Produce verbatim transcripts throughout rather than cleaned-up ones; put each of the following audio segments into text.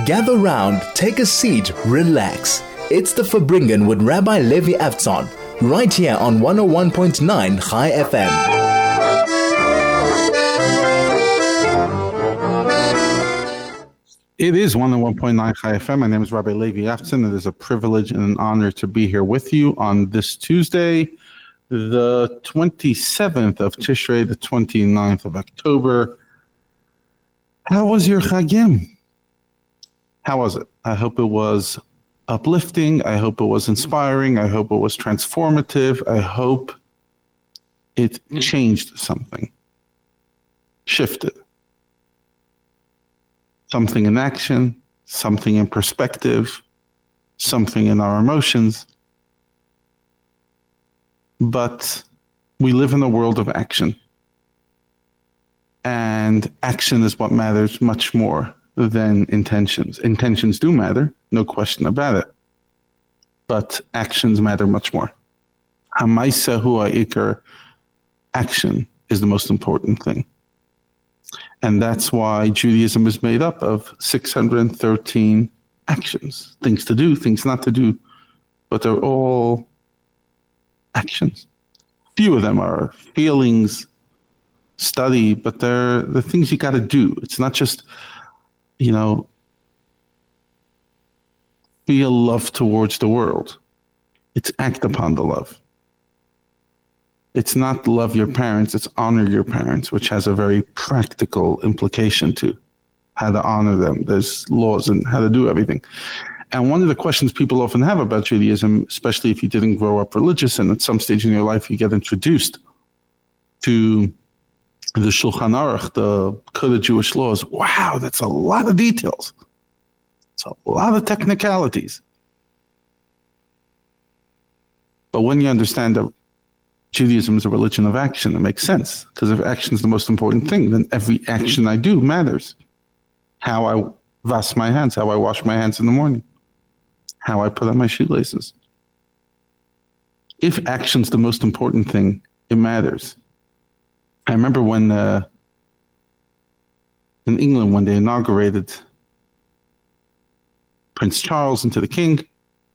Gather round, take a seat, relax. It's the Farbrengen with Rabbi Levi Avtzon, right here on one oh one point nine Chai F M. It is one oh one point nine Chai F M. My name is Rabbi Levi Avtzon. It is a privilege and an honor to be here with you on this Tuesday, the twenty-seventh of Tishrei, the twenty-ninth of October. How was your Chagim? How was it? I hope it was uplifting. I hope it was inspiring. I hope it was transformative. I hope it changed something, shifted. Something in action, something in perspective, something in our emotions. But we live in a world of action. And action is what matters much more than intentions. Intentions do matter, no question about it. But actions matter much more. Hamaisa hua ikar, action is the most important thing. And that's why Judaism is made up of six hundred thirteen actions, things to do, things not to do, but they're all actions. Few of them are feelings, study, but they're the things you got to do. It's not just, you know, feel love towards the world. It's act upon the love. It's not love your parents, it's honor your parents, which has a very practical implication to how to honor them. There's laws and how to do everything. And one of the questions people often have about Judaism, especially if you didn't grow up religious and at some stage in your life you get introduced to the Shulchan Aruch, the Code of Jewish Laws. Wow, that's a lot of details. It's a lot of technicalities. But when you understand that Judaism is a religion of action, it makes sense. Because if action is the most important thing, then every action I do matters. How I wash my hands, how I wash my hands in the morning, how I put on my shoelaces. If action's the most important thing, it matters. I remember when uh, in England, when they inaugurated Prince Charles into the king,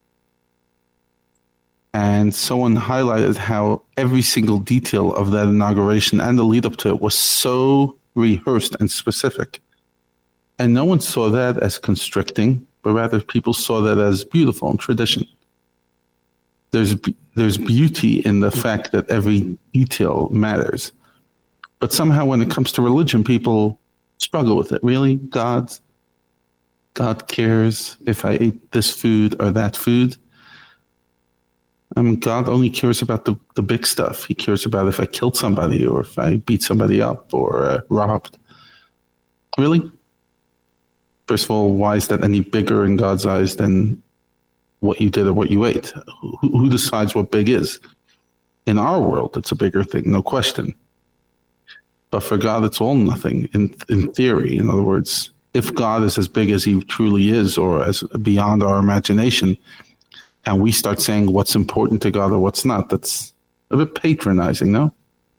and someone highlighted how every single detail of that inauguration and the lead up to it was so rehearsed and specific. And no one saw that as constricting, but rather people saw that as beautiful and tradition. There's there's beauty in the fact that every detail matters. But somehow when it comes to religion, people struggle with it. Really? God, God cares if I ate this food or that food? I mean, God only cares about the, the big stuff. He cares about if I killed somebody or if I beat somebody up or uh, robbed. Really? First of all, why is that any bigger in God's eyes than what you did or what you ate? Who, who decides what big is? In our world, it's a bigger thing, no question. But for God, it's all nothing in in theory. In other words, if God is as big as he truly is or as beyond our imagination, and we start saying what's important to God or what's not, that's a bit patronizing, no?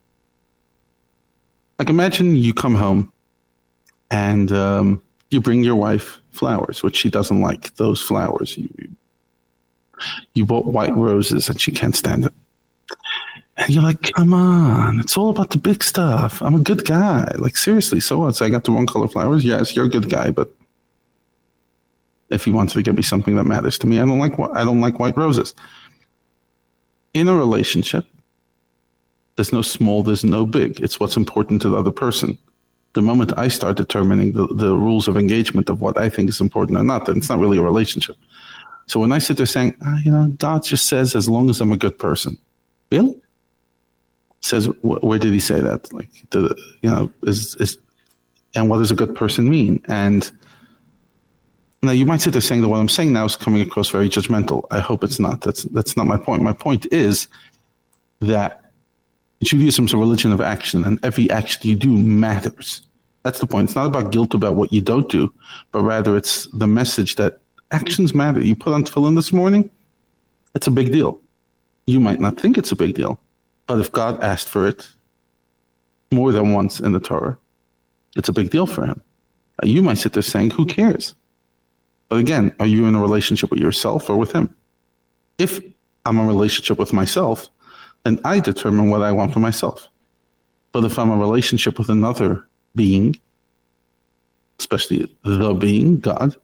Like imagine you come home and um, you bring your wife flowers, which she doesn't like, those flowers. You, you bought white roses and she can't stand it. And you're like, come on, it's all about the big stuff. I'm a good guy. Like, seriously, so what? So I got the wrong color flowers? Yes, you're a good guy, but if he wants to give me something that matters to me, I don't like I don't like white roses. In a relationship, there's no small, there's no big. It's what's important to the other person. The moment I start determining the, the rules of engagement of what I think is important or not, then it's not really a relationship. So when I sit there saying, oh, you know, God just says as long as I'm a good person. Really? Says, wh- where did he say that? Like, the, you know, is is, and what does a good person mean? And now you might sit there saying that what I'm saying now is coming across very judgmental. I hope it's not. That's that's not my point. My point is that Judaism is a religion of action, and every action you do matters. That's the point. It's not about guilt about what you don't do, but rather it's the message that actions matter. You put on tefillin this morning, it's a big deal. You might not think it's a big deal, but if God asked for it more than once in the Torah, it's a big deal for him. You might sit there saying, who cares? But again, are you in a relationship with yourself or with him? If I'm in a relationship with myself, then I determine what I want for myself. But if I'm in a relationship with another being, especially the being, God,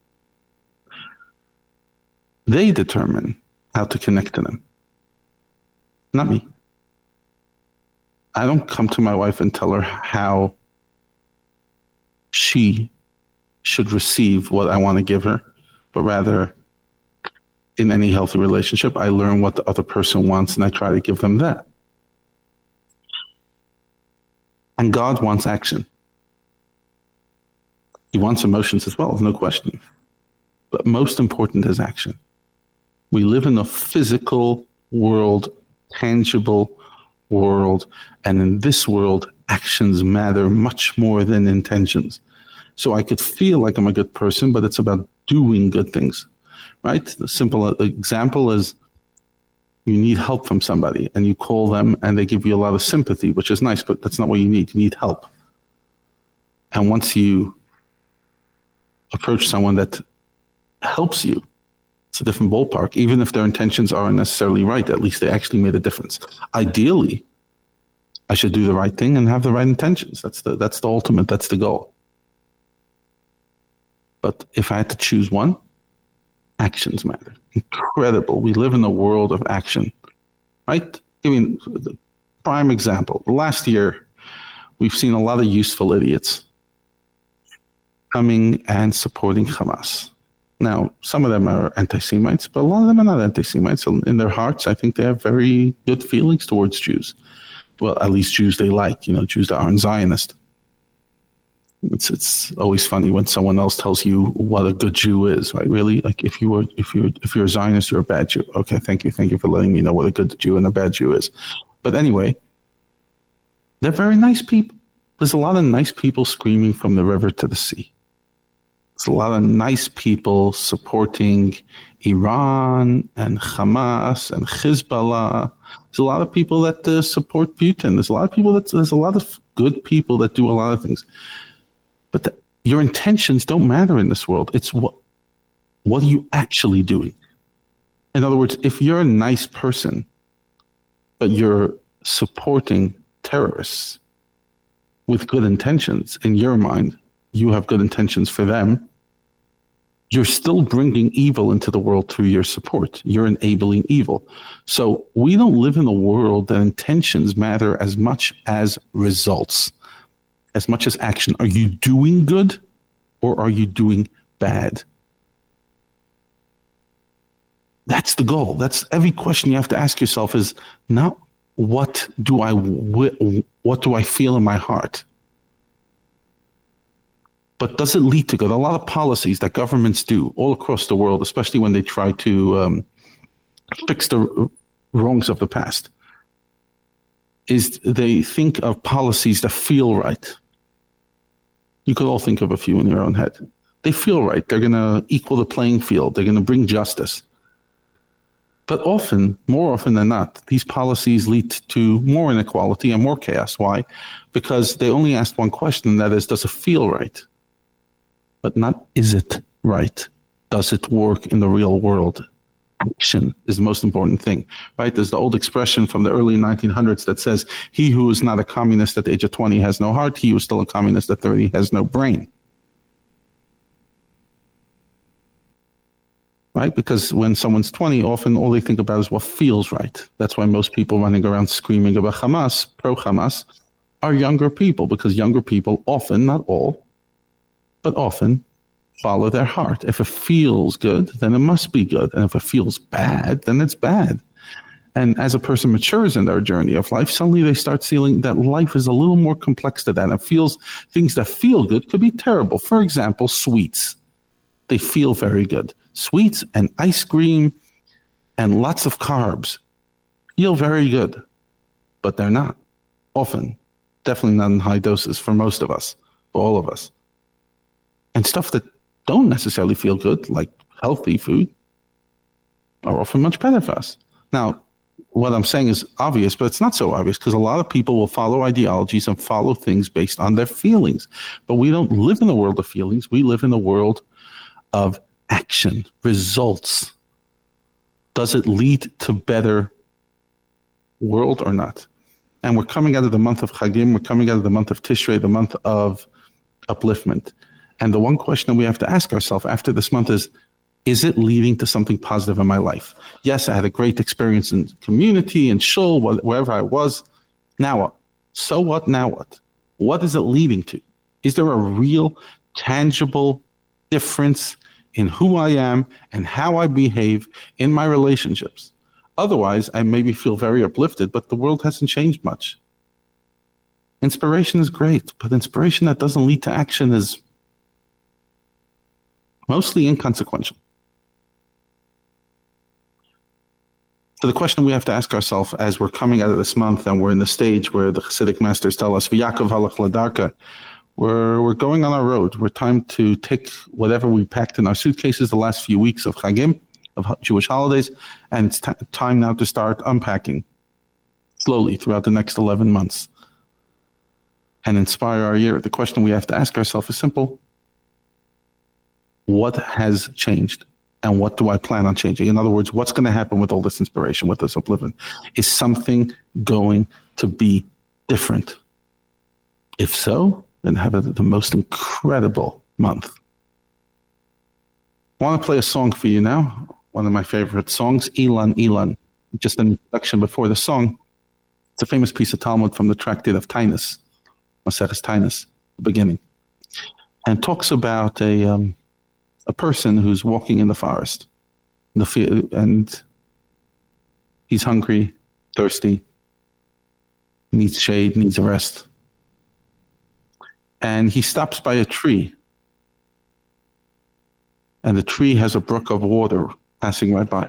they determine how to connect to them, not me. I don't come to my wife and tell her how she should receive what I want to give her, but rather, in any healthy relationship, I learn what the other person wants and I try to give them that. And God wants action. He wants emotions as well, no question. But most important is action. We live in a physical world, tangible world, and in this world, actions matter much more than intentions. So I could feel like I'm a good person, but it's about doing good things, right? The simple example is you need help from somebody and you call them and they give you a lot of sympathy, which is nice, but that's not what you need. You need help. And once you approach someone that helps you, it's a different ballpark. Even if their intentions aren't necessarily right, at least they actually made a difference. Ideally, I should do the right thing and have the right intentions. That's the that's the ultimate, that's the goal. But if I had to choose one, actions matter. Incredible. We live in a world of action, right? I mean, the prime example. Last year, we've seen a lot of useful idiots coming and supporting Hamas. Now, some of them are anti-Semites, but a lot of them are not anti-Semites. In their hearts, I think they have very good feelings towards Jews. Well, at least Jews they like, you know, Jews that aren't Zionist. It's it's always funny when someone else tells you what a good Jew is, right? Really, like if you were if you if you're a Zionist, you're a bad Jew. Okay, thank you, thank you for letting me know what a good Jew and a bad Jew is. But anyway, they're very nice people. There's a lot of nice people screaming from the river to the sea. There's a lot of nice people supporting Iran and Hamas and Hezbollah. There's a lot of people that uh, support Putin. There's a lot of people that there's a lot of good people that do a lot of things. But the, your intentions don't matter in this world. It's what what are you actually doing? In other words, if you're a nice person, but you're supporting terrorists with good intentions, in your mind, you have good intentions for them, you're still bringing evil into the world through your support. You're enabling evil. So we don't live in a world that intentions matter as much as results, as much as action. Are you doing good or are you doing bad? That's the goal. That's every question you have to ask yourself is not what do I what do I feel in my heart? But does it lead to good? A lot of policies that governments do all across the world, especially when they try to um, fix the wrongs of the past, is they think of policies that feel right. You could all think of a few in your own head. They feel right. They're going to equal the playing field. They're going to bring justice. But often, more often than not, these policies lead to more inequality and more chaos. Why? Because they only ask one question, and that is, does it feel right? But not, is it right? Does it work in the real world? Action is the most important thing, right? There's the old expression from the early nineteen hundreds that says, he who is not a communist at the age of twenty has no heart. He who is still a communist at thirty has no brain. Right? Because when someone's twenty, often all they think about is what feels right. That's why most people running around screaming about Hamas, pro-Hamas, are younger people, because younger people often, not all, but often follow their heart. If it feels good, then it must be good. And if it feels bad, then it's bad. And as a person matures in their journey of life, suddenly they start feeling that life is a little more complex to that. And feels things that feel good could be terrible. For example, sweets. They feel very good. Sweets and ice cream and lots of carbs feel very good, but they're not. Often, definitely not in high doses for most of us, for all of us. And stuff that don't necessarily feel good, like healthy food, are often much better for us. Now, what I'm saying is obvious, but it's not so obvious, because a lot of people will follow ideologies and follow things based on their feelings. But we don't live in a world of feelings. We live in a world of action, results. Does it lead to better world or not? And we're coming out of the month of Chagim, we're coming out of the month of Tishrei, the month of upliftment. And the one question that we have to ask ourselves after this month is, is it leading to something positive in my life? Yes, I had a great experience in community and shul, wherever I was. Now what? So what? Now what? What is it leading to? Is there a real, tangible difference in who I am and how I behave in my relationships? Otherwise, I maybe feel very uplifted, but the world hasn't changed much. Inspiration is great, but inspiration that doesn't lead to action is mostly inconsequential. So the question we have to ask ourselves as we're coming out of this month and we're in the stage where the Hasidic masters tell us, V'Yakov halach ladarka, we're, we're going on our road. We're time to take whatever we packed in our suitcases the last few weeks of Chagim, of Jewish holidays, and it's t- time now to start unpacking slowly throughout the next eleven months and inspire our year. The question we have to ask ourselves is simple. What has changed? And what do I plan on changing? In other words, what's going to happen with all this inspiration, with this upliftment? Is something going to be different? If so, then have a, the most incredible month. I want to play a song for you now. One of my favorite songs, Ilan Ilan. Just an introduction before the song. It's a famous piece of Talmud from the tractate of Tainus, Maseches Tainus, the beginning, and talks about a um, a person who's walking in the forest, in the field, and he's hungry, thirsty, needs shade, needs a rest, and he stops by a tree, and the tree has a brook of water passing right by.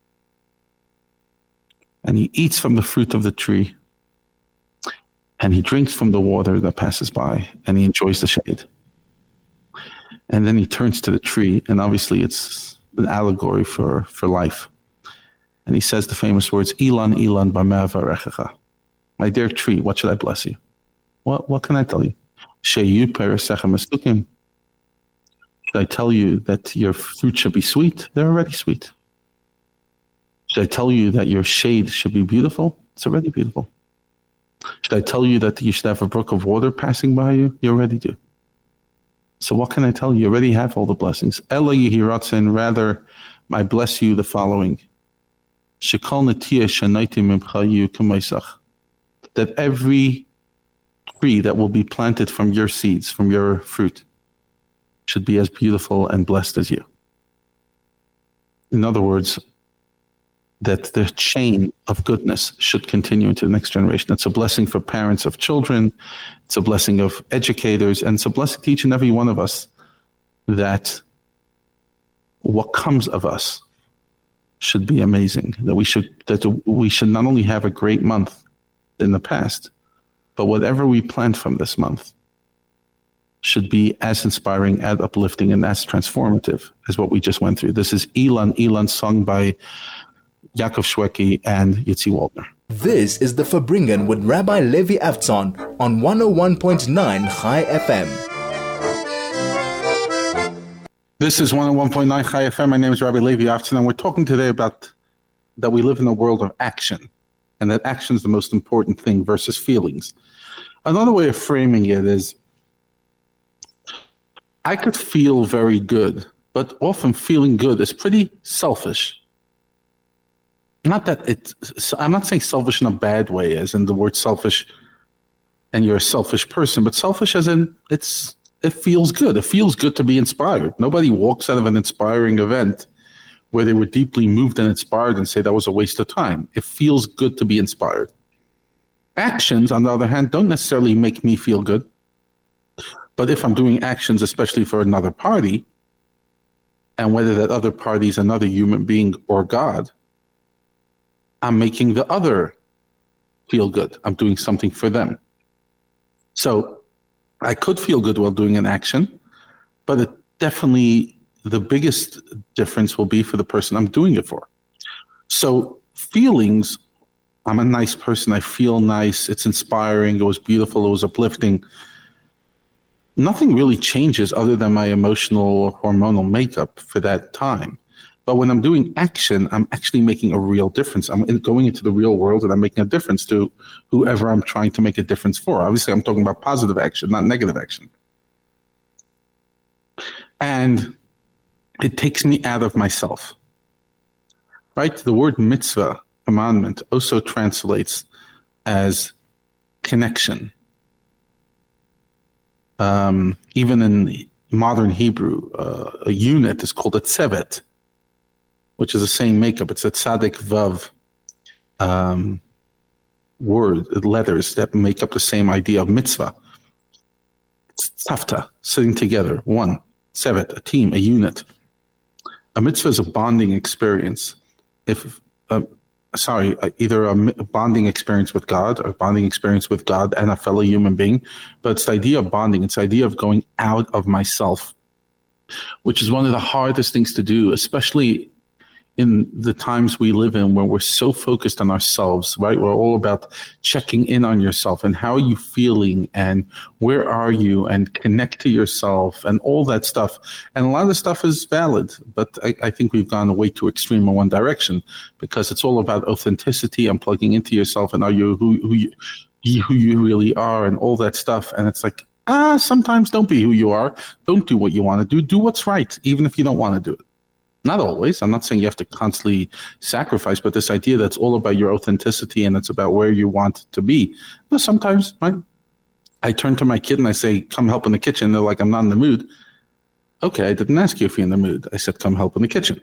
And he eats from the fruit of the tree, and he drinks from the water that passes by, and he enjoys the shade. And then he turns to the tree, and obviously it's an allegory for, for life. And he says the famous words, Ilan, Ilan, b'meh avarechecha. My dear tree, what should I bless you? What, what can I tell you? Sheyu peresecha mesukim. Should I tell you that your fruit should be sweet? They're already sweet. Should I tell you that your shade should be beautiful? It's already beautiful. Should I tell you that you should have a brook of water passing by you? You already do. So what can I tell you? You already have all the blessings. Ela yihiratzen, rather, I bless you the following. Shekol netiyah shanaiti mimcha yu k'maisach. That every tree that will be planted from your seeds, from your fruit, should be as beautiful and blessed as you. In other words, that the chain of goodness should continue into the next generation. It's a blessing for parents of children. It's a blessing of educators. And it's a blessing to each and every one of us that what comes of us should be amazing. That we should, that we should not only have a great month in the past, but whatever we plant from this month should be as inspiring, as uplifting, and as transformative as what we just went through. This is Ilan, Ilan, sung by Yaakov Shweki and Yitzi Waldner. This is the Farbrengen with Rabbi Levi Avtzon on one oh one point nine Chai F M. This is one oh one point nine Chai F M. My name is Rabbi Levi Avtzon, and we're talking today about that we live in a world of action, and that action is the most important thing versus feelings. Another way of framing it is, I could feel very good, but often feeling good is pretty selfish. Not that it's, I'm not saying selfish in a bad way, as in the word selfish, and you're a selfish person, but selfish as in it's, it feels good. It feels good to be inspired. Nobody walks out of an inspiring event where they were deeply moved and inspired and say that was a waste of time. It feels good to be inspired. Actions, on the other hand, don't necessarily make me feel good. But if I'm doing actions, especially for another party, and whether that other party is another human being or God, I'm making the other feel good. I'm doing something for them. So I could feel good while doing an action, but it definitely, the biggest difference will be for the person I'm doing it for. So feelings, I'm a nice person. I feel nice. It's inspiring. It was beautiful. It was uplifting. nothing really changes other than my emotional or hormonal makeup for that time. But when I'm doing action, I'm actually making a real difference. I'm going into the real world and I'm making a difference to whoever I'm trying to make a difference for. Obviously, I'm talking about positive action, not negative action. And it takes me out of myself. Right? The word mitzvah, commandment, also translates as connection. Um, even in modern Hebrew, uh, a unit is called a tzevet, which is the same makeup. It's a tzaddik vav um, word, letters that make up the same idea of mitzvah. It's tzavta, sitting together, one. Tzevet, a team, a unit. A mitzvah is a bonding experience. If uh, Sorry, either a bonding experience with God or a bonding experience with God and a fellow human being. But it's the idea of bonding. It's the idea of going out of myself, which is one of the hardest things to do, especially in the times we live in where we're so focused on ourselves, right? We're all about checking in on yourself and how are you feeling and where are you and connect to yourself and all that stuff. And a lot of the stuff is valid, but I, I think we've gone way too extreme in one direction because it's all about authenticity and plugging into yourself and are you who, who, you, who you really are and all that stuff. And it's like, ah, sometimes don't be who you are. Don't do what you want to do. Do what's right, even if you don't want to do it. Not always. I'm not saying you have to constantly sacrifice, but this idea that's all about your authenticity and it's about where you want to be. Well, sometimes right, I turn to my kid and I say, come help in the kitchen. They're like, I'm not in the mood. Okay, I didn't ask you if you're in the mood. I said, come help in the kitchen.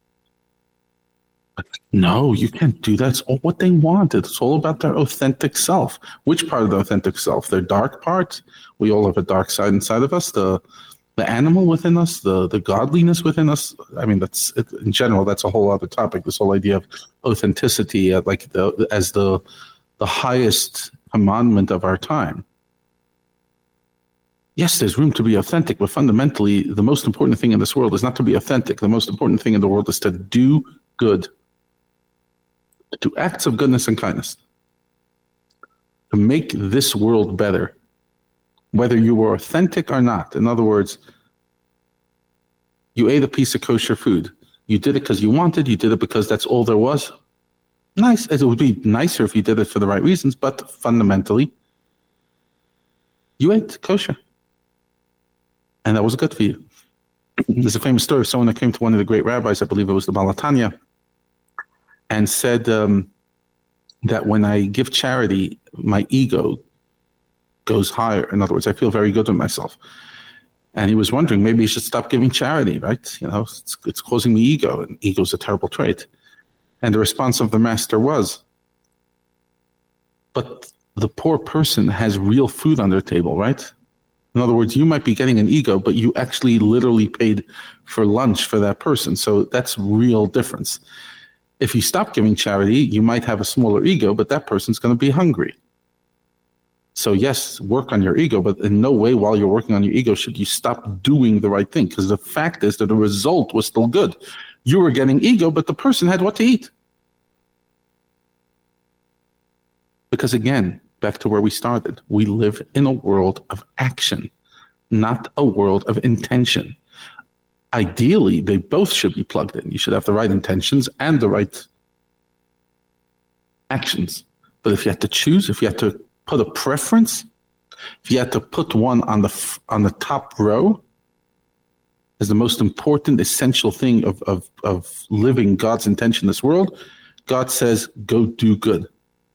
But no, you can't do that. It's all what they wanted. It's all about their authentic self. Which part of the authentic self? Their dark part? We all have a dark side inside of us. The The animal within us, the, the godliness within us. I mean, that's it, in general, that's a whole other topic. This whole idea of authenticity, uh, like the, as the the highest commandment of our time. Yes, there's room to be authentic, but fundamentally, the most important thing in this world is not to be authentic. The most important thing in the world is to do good, to do acts of goodness and kindness, to make this world better. Whether you were authentic or not. In other words, you ate a piece of kosher food. You did it because you wanted. You did it because that's all there was. Nice. It would be nicer if you did it for the right reasons, but fundamentally, you ate kosher. And that was good for you. There's a famous story of someone that came to one of the great rabbis, I believe it was the Baal HaTanya, and said um, that when I give charity, my ego goes higher. In other words, I feel very good with myself. And he was wondering, maybe he should stop giving charity, right? You know, it's, it's causing me ego, and ego is a terrible trait. And the response of the master was, but the poor person has real food on their table, right? In other words, you might be getting an ego, but you actually literally paid for lunch for that person. So that's real difference. If you stop giving charity, you might have a smaller ego, but that person's going to be hungry. So yes, work on your ego, but in no way while you're working on your ego should you stop doing the right thing, because the fact is that the result was still good. You were getting ego, but the person had what to eat. Because again, back to where we started, we live in a world of action, not a world of intention. Ideally, they both should be plugged in. You should have the right intentions and the right actions. But if you had to choose, if you had to put a preference, if you had to put one on the on the top row as the most important, essential thing of, of, of living God's intention in this world, God says, go do good.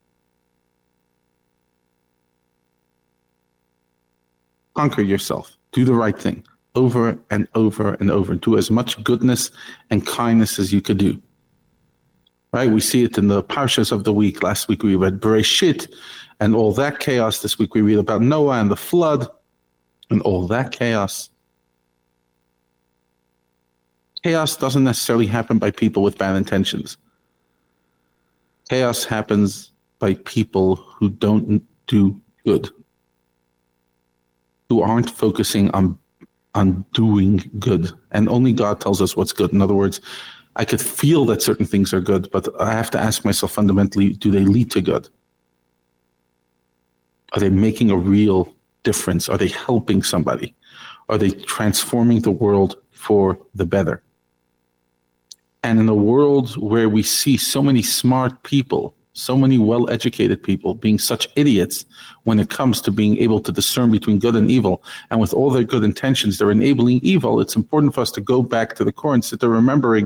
Conquer yourself. Do the right thing over and over and over. Do as much goodness and kindness as you could do. Right? We see it in the parshas of the week. Last week we read Bereshit and all that chaos. This week we read about Noah and the flood and all that chaos. Chaos doesn't necessarily happen by people with bad intentions. Chaos happens by people who don't do good, who aren't focusing on on doing good. And only God tells us what's good. In other words, I could feel that certain things are good, but I have to ask myself fundamentally, do they lead to good? Are they making a real difference? Are they helping somebody? Are they transforming the world for the better? And in a world where we see so many smart people, so many well-educated people being such idiots when it comes to being able to discern between good and evil, and with all their good intentions, they're enabling evil, it's important for us to go back to the core and sit there remembering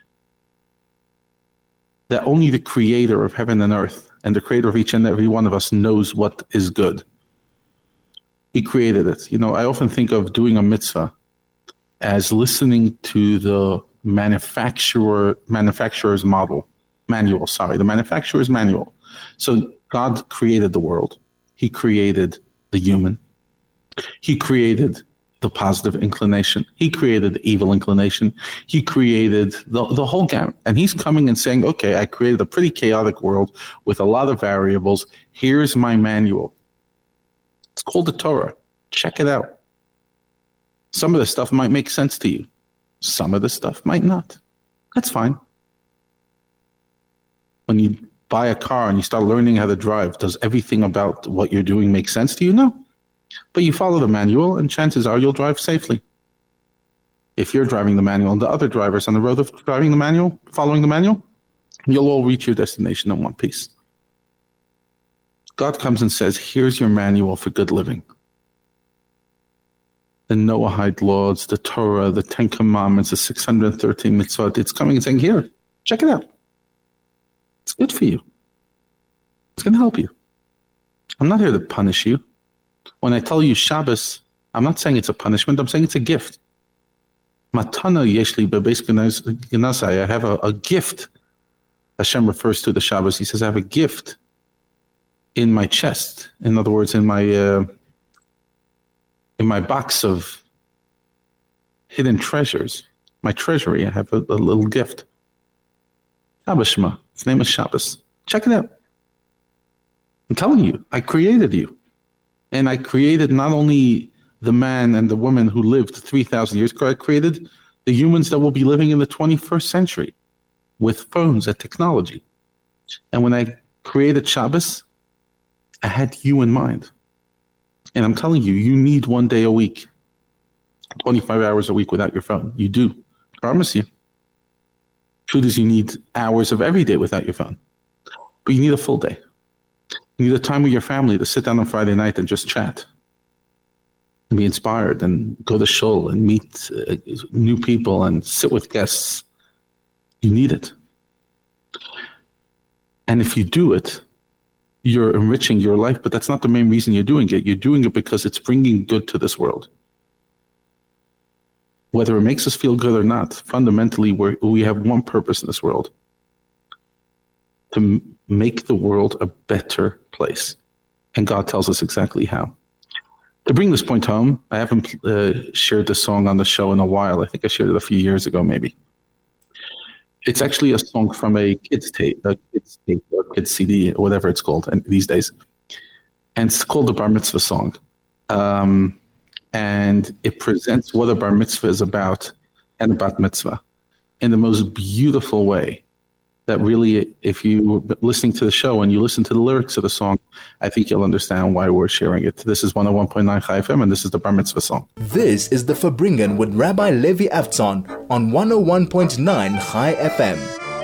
that only the creator of heaven and earth and the creator of each and every one of us knows what is good. He created it. You know, I often think of doing a mitzvah as listening to the manufacturer manufacturer's model, manual, sorry, the manufacturer's manual. So God created the world. He created the human. He created the positive inclination. He created the evil inclination. He created the, the whole gamut. And he's coming and saying, okay, I created a pretty chaotic world with a lot of variables. Here's my manual. It's called the Torah. Check it out. Some of the stuff might make sense to you. Some of the stuff might not. That's fine. When you buy a car and you start learning how to drive, does everything about what you're doing make sense to you? No. But you follow the manual, and chances are you'll drive safely. If you're driving the manual and the other drivers on the road are driving the manual, following the manual, you'll all reach your destination in one piece. God comes and says, here's your manual for good living. The Noahide laws, the Torah, the Ten Commandments, the six hundred thirteen mitzvot. It's coming and saying, here, check it out. It's good for you. It's going to help you. I'm not here to punish you. When I tell you Shabbos, I'm not saying it's a punishment. I'm saying it's a gift. Matana yeshli bebeis genasai. I have a, a gift. Hashem refers to the Shabbos. He says, I have a gift in my chest. In other words, in my uh, in my box of hidden treasures, my treasury, I have a, a little gift. Shabbos Shema. Its name is Shabbos. Check it out. I'm telling you, I created you. And I created not only the man and the woman who lived three thousand years ago, I created the humans that will be living in the twenty-first century with phones and technology. And when I created Shabbos, I had you in mind. And I'm telling you, you need one day a week, twenty-five hours a week without your phone. You do. I promise you. Truth is, you need hours of every day without your phone. But you need a full day. You need a time with your family to sit down on Friday night and just chat and be inspired and go to shul and meet uh, new people and sit with guests. You need it. And if you do it, you're enriching your life, but that's not the main reason you're doing it. You're doing it because it's bringing good to this world. Whether it makes us feel good or not, fundamentally, we're, we have one purpose in this world: to m- make the world a better place. And God tells us exactly how. To bring this point home, I haven't uh, shared this song on the show in a while. I think I shared it a few years ago, maybe. It's actually a song from a kids tape, a kids tape, or kids C D, or whatever it's called and these days. And it's called the Bar Mitzvah song. Um, and it presents what a Bar Mitzvah is about and a Bat Mitzvah in the most beautiful way. That really, if you're listening to the show and you listen to the lyrics of the song, I think you'll understand why we're sharing it. This is one oh one point nine Chai F M, and this is the Bar Mitzvah song. This is the Farbrengen with Rabbi Levi Avtzon on one oh one point nine Chai F M.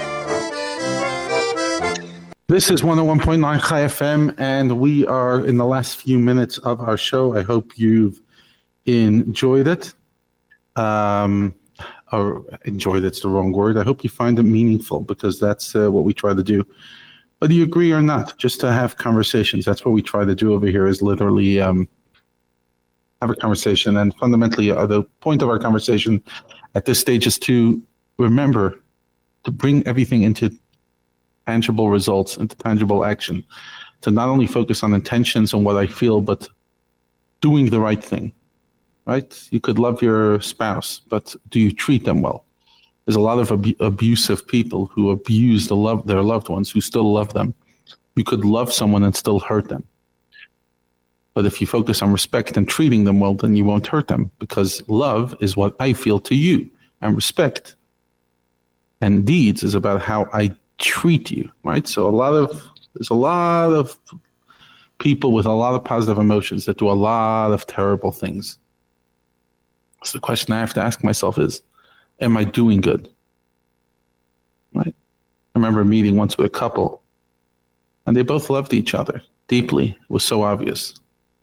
This is one oh one point nine Chai F M, and we are in the last few minutes of our show. I hope you've enjoyed it. Um... or enjoyed, it's the wrong word. I hope you find it meaningful, because that's uh, what we try to do. Whether you agree or not, just to have conversations. That's what we try to do over here, is literally um, have a conversation. And fundamentally, uh, the point of our conversation at this stage is to remember to bring everything into tangible results, into tangible action, to not only focus on intentions and what I feel, but doing the right thing. Right? You could love your spouse, but do you treat them well? There's a lot of ab- abusive people who abuse the love their loved ones, who still love them. You could love someone and still hurt them. But if you focus on respect and treating them well, then you won't hurt them, because love is what I feel to you, and respect and deeds is about how I treat you. Right? So a lot of there's a lot of people with a lot of positive emotions that do a lot of terrible things. So the question I have to ask myself is, am I doing good? Right? I remember a meeting once with a couple, and they both loved each other deeply. It was so obvious.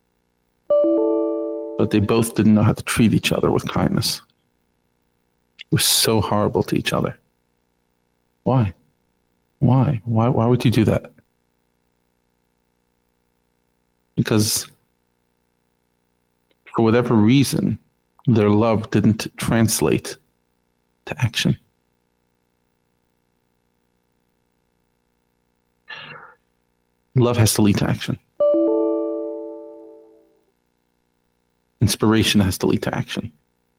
But they both didn't know how to treat each other with kindness. It was so horrible to each other. Why? Why? Why, why would you do that? Because for whatever reason, their love didn't translate to action. Love has to lead to action. Inspiration has to lead to action.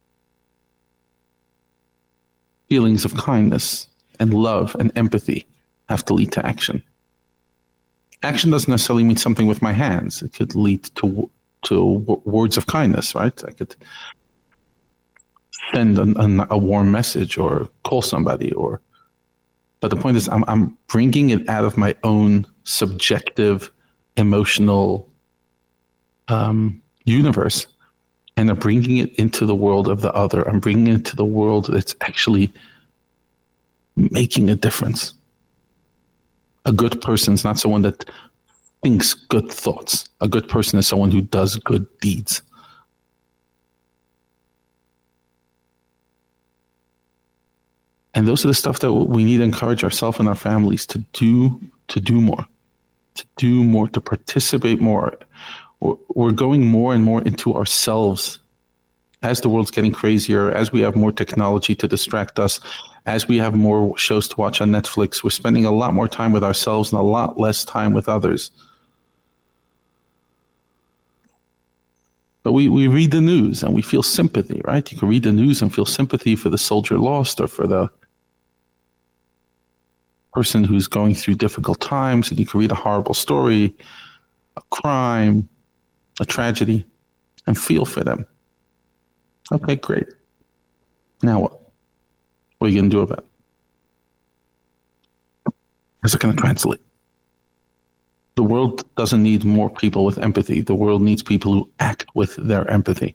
Feelings of kindness and love and empathy have to lead to action. Action doesn't necessarily mean something with my hands. It could lead to to words of kindness, right? I could send an, an, a warm message or call somebody, or. But the point is, I'm I'm bringing it out of my own subjective, emotional um, universe, and I'm bringing it into the world of the other. I'm bringing it to the world that's actually making a difference. A good person is not someone that thinks good thoughts. A good person is someone who does good deeds. And those are the stuff that we need to encourage ourselves and our families to do, to do more, to do more, to participate more. We're going more and more into ourselves as the world's getting crazier, as we have more technology to distract us, as we have more shows to watch on Netflix. We're spending a lot more time with ourselves and a lot less time with others. But we, we read the news and we feel sympathy, right? You can read the news and feel sympathy for the soldier lost or for the person who's going through difficult times. And you can read a horrible story, a crime, a tragedy, and feel for them. Okay, great. Now what? What are you going to do about it? How's it going to translate? The world doesn't need more people with empathy. The world needs people who act with their empathy.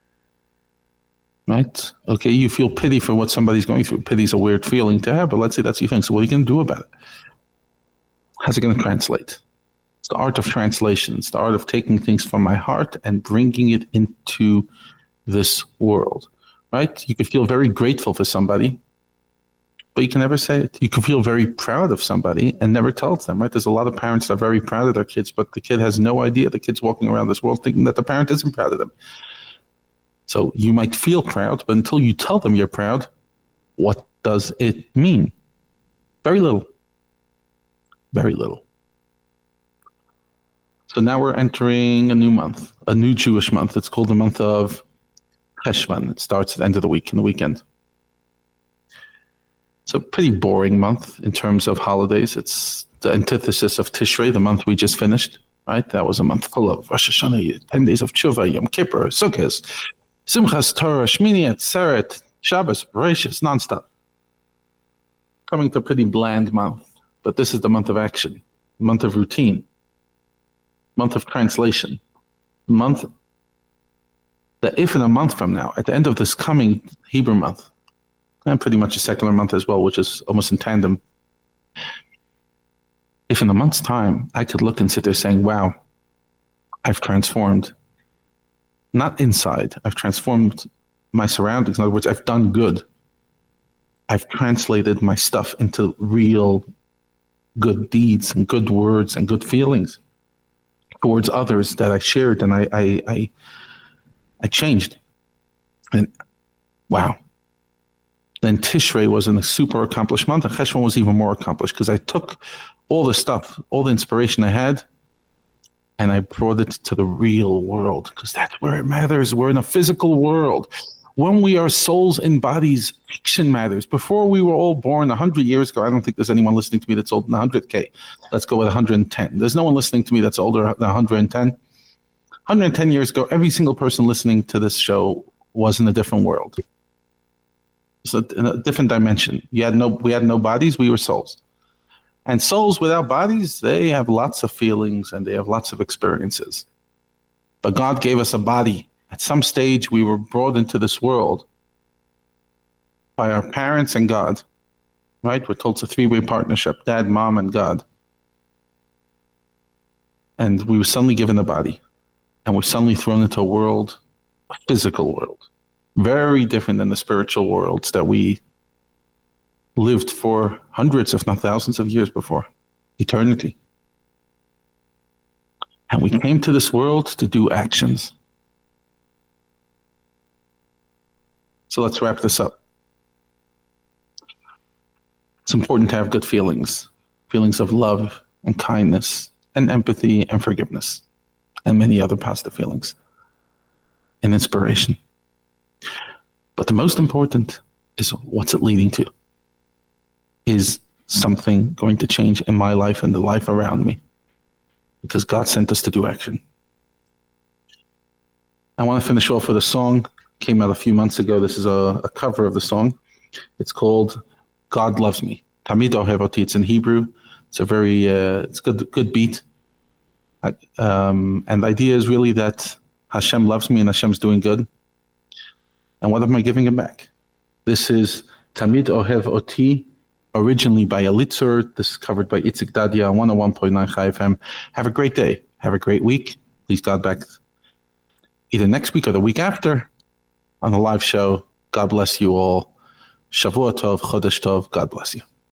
Right? Okay, you feel pity for what somebody's going through. Pity is a weird feeling to have, but let's say that's your thing. So what are you going to do about it? How's it going to translate? It's the art of translation. It's the art of taking things from my heart and bringing it into this world. Right? You could feel very grateful for somebody, but you can never say it. You can feel very proud of somebody and never tell them, right? There's a lot of parents that are very proud of their kids, but the kid has no idea. The kid's walking around this world thinking that the parent isn't proud of them. So you might feel proud, but until you tell them you're proud, what does it mean? Very little. Very little. So now we're entering a new month, a new Jewish month. It's called the month of Cheshvan. It starts at the end of the week, in the weekend. It's a pretty boring month in terms of holidays. It's the antithesis of Tishrei, the month we just finished, right? That was a month full of Rosh Hashanah, ten days of Tshuva, Yom Kippur, Sukkot, Simchas Torah, Shmini Atzeret, Shabbos, Bereshis, nonstop. Coming to a pretty bland month, but this is the month of action, month of routine, month of translation, month that if in a month from now, at the end of this coming Hebrew month, and pretty much a secular month as well, which is almost in tandem. If in a month's time, I could look and sit there saying, wow, I've transformed, not inside, I've transformed my surroundings. In other words, I've done good. I've translated my stuff into real good deeds and good words and good feelings towards others that I shared and I, I, I, I changed. And wow. Then Tishrei was a super accomplished month, and Cheshvan was even more accomplished because I took all the stuff, all the inspiration I had, and I brought it to the real world because that's where it matters. We're in a physical world. When we are souls in bodies, fiction matters. Before we were all born one hundred years ago, I don't think there's anyone listening to me that's older than one hundred K. Let's go with one hundred ten. There's no one listening to me that's older than one hundred ten. one hundred ten years ago, every single person listening to this show was in a different world. It's a, in a different dimension. You had no, we had no bodies, we were souls. And souls without bodies, they have lots of feelings and they have lots of experiences. But God gave us a body At some stage, we were brought into this world by our parents and God, right? We're told it's a three-way partnership, dad, mom, and God. And we were suddenly given a body, and we're suddenly thrown into a world, a physical world, very different than the spiritual worlds that we lived for hundreds, if not thousands of years before, eternity. And we came to this world to do actions. So let's wrap this up. It's important to have good feelings, feelings of love and kindness and empathy and forgiveness and many other positive feelings and inspiration. But the most important is, what's it leading to? Is something going to change in my life and the life around me? Because God sent us to do action. I want to finish off with a song. Came out a few months ago. This is a, a cover of the song. It's called God Loves Me. Tamid Ohev Oti. It's in Hebrew. It's a very, uh, it's good, good beat. I, um, and the idea is really that Hashem loves me and Hashem's doing good. And what am I giving him back? This is Tamid Ohev Oti, originally by Elitzur. This is covered by Itzik Dadia on one oh one point nine Chai F M. Have a great day. Have a great week. Please God back either next week or the week after on the live show. God bless you all. Shavua Tov, Chodesh Tov. God bless you.